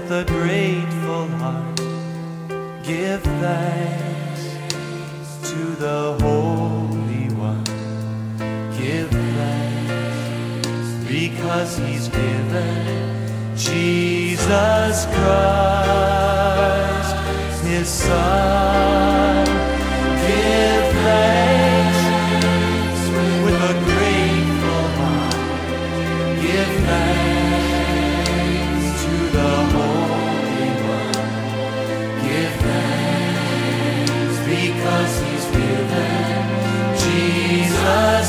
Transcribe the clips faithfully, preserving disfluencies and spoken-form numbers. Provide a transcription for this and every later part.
with a grateful heart, give thanks to the Holy One. Give thanks because He's given Jesus Christ, His Son. Give thanks with a grateful heart. Give thanks to the Holy One. Give thanks because He's given Jesus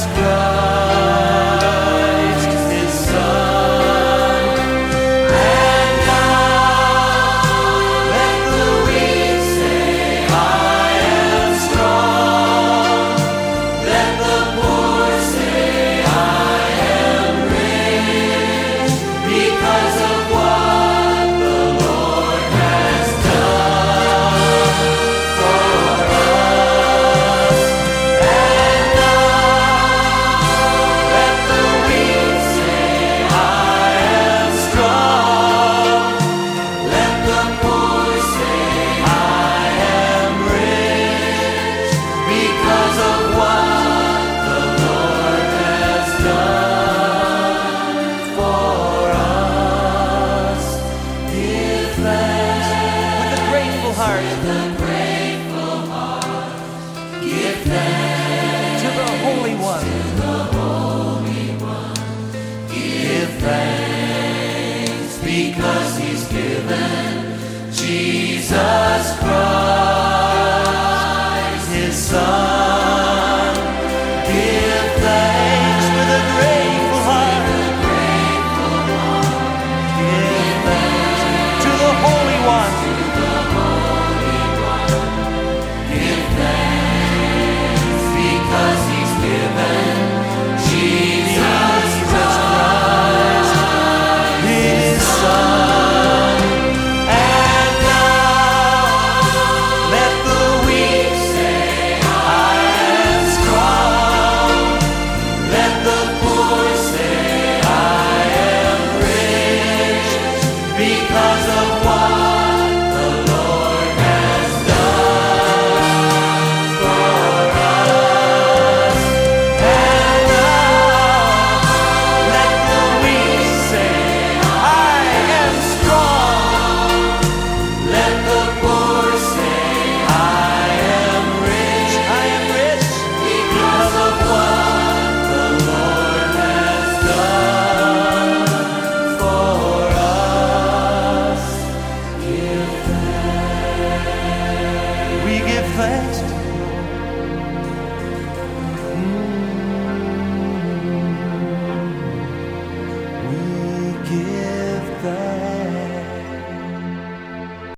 Christ, His Son. And now let the weak say, I am strong. Let the poor say, I am rich, because of what the Lord has done for us. And now let the weak say, I am strong. Let the poor say, I am rich, because of what the Lord has done for us. Give thanks with a grateful heart. With a grateful heart. Give thanks to the Holy One. To the Holy One. Give thanks because He's given Jesus Christ.